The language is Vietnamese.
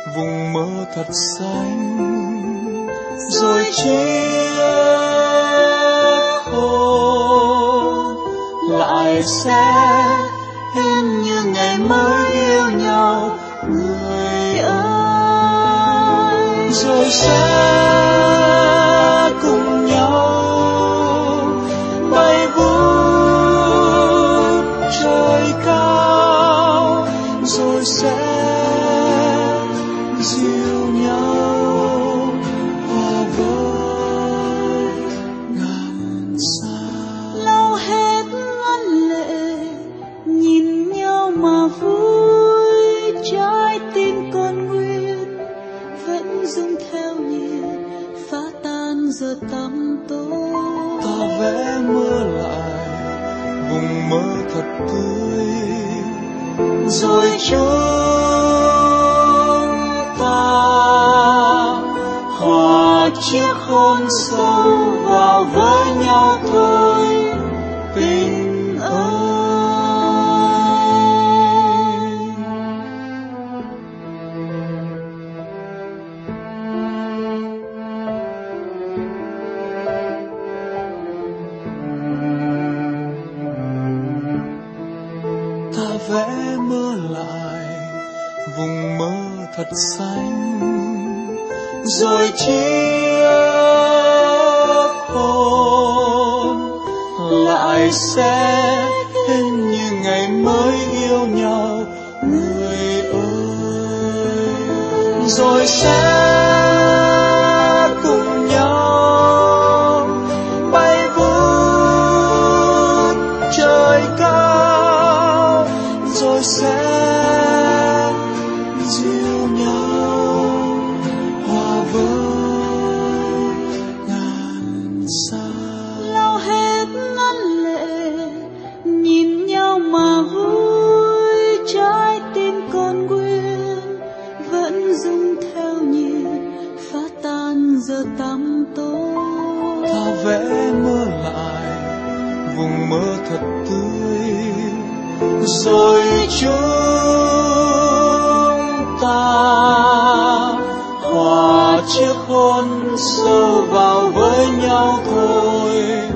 vùng mơ thật xanh, rồi chiếc hôn lại sẽ em như ngày mới yêu nhau người ơi, rồi sẽ cùng nhau bay vút trời cao, rồi sẽ dìu nhau hòa với ngàn sao. Lau hết ngân lệ nhìn nhau mà vui, trái tim còn nguyên vẫn rung theo nhịp phá tan giờ tăm tối. Ta vẽ mưa lại vùng mơ thật tươi, rồi chúng ta hòa chiếc hôn sâu vào với nhau thôi tình ơi. Ta vẽ mơ lại vùng mơ thật xanh, rồi chiếc hôn lại sẽ hình như ngày mới yêu nhau người ơi, rồi sẽ cùng nhau bay vút trời cao, rồi sẽ dìu nhau hòa với ngàn sao. Lau hết ngân lệ nhìn nhau mà vui, trái tim còn nguyên vẫn rung theo nhịp phá tan giờ tăm tối. Ta vẽ mơ lại vùng mơ thật tươi, rồi chúng ta hòa chiếc hôn sâu vào với nhau thôi